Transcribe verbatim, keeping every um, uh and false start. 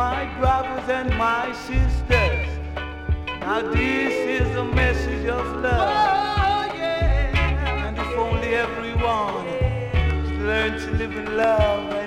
my brothers and my sisters. Now this is a message of love. Oh, yeah. And if only everyone could learn to live in love.